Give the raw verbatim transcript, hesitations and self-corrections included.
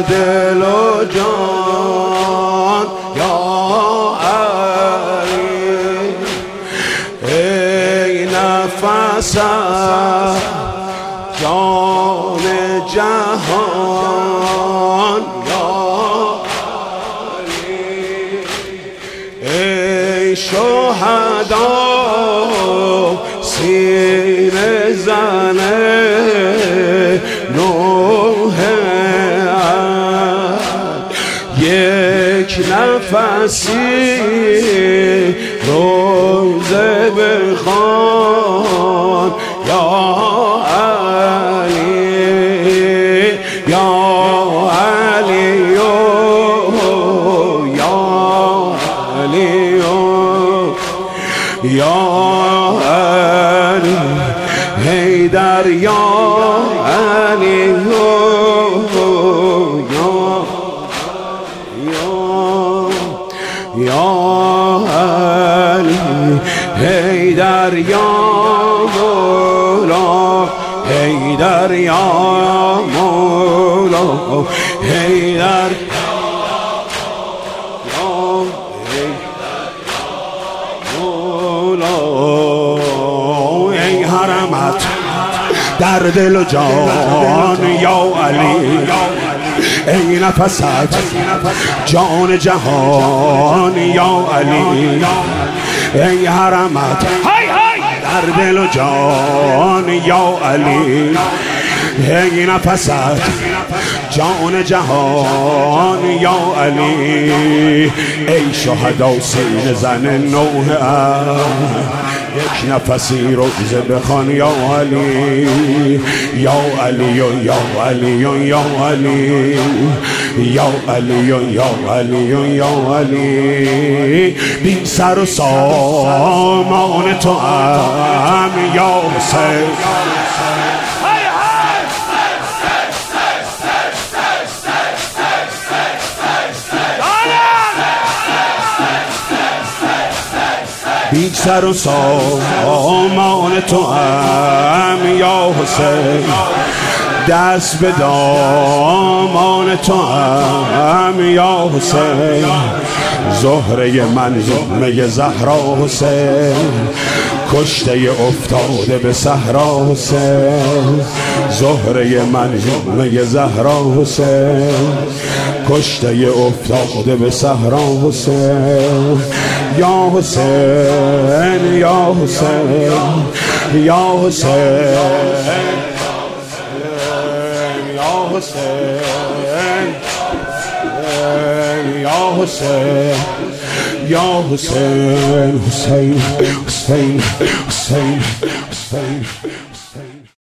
دل و جان یا علی، ای نفس جان جهان یا علی، ای شهدا سینه زن نوح عد، یک نفسی روزه بخوان یا علی، یا علی یا علی یا علی حیدر یا علی یا علی حیدر یا مولا، حیدر یا مولا، حیدر یا مولا. ای حرمت در دل و جان یا علی، ای نفست جان جهان یا علی، ای حرمت در دل و جان یا علی، ای نفست جان جهان یا علی، ای شهدا سینه زن نوح عد، یک نفسی روزه بخوان یا علی، یا علی یا علی یا علی، یا علی یا علی یا علی، بی سر و سامان تو هم یا حسین. بی سر و سامان تو هم یا حسین، دست به دامان تو هم یا حسین، زهره من زهمه زهرا حسین، کشته افتاده به صحرا حسین، زهره من زهمه زهرا حسین، کشته افتاده به صحرا حسین، یا حسین یا حسین یا حسین یا حسین یا حسین یا حسین، حسین حسین حسین حسین حسین.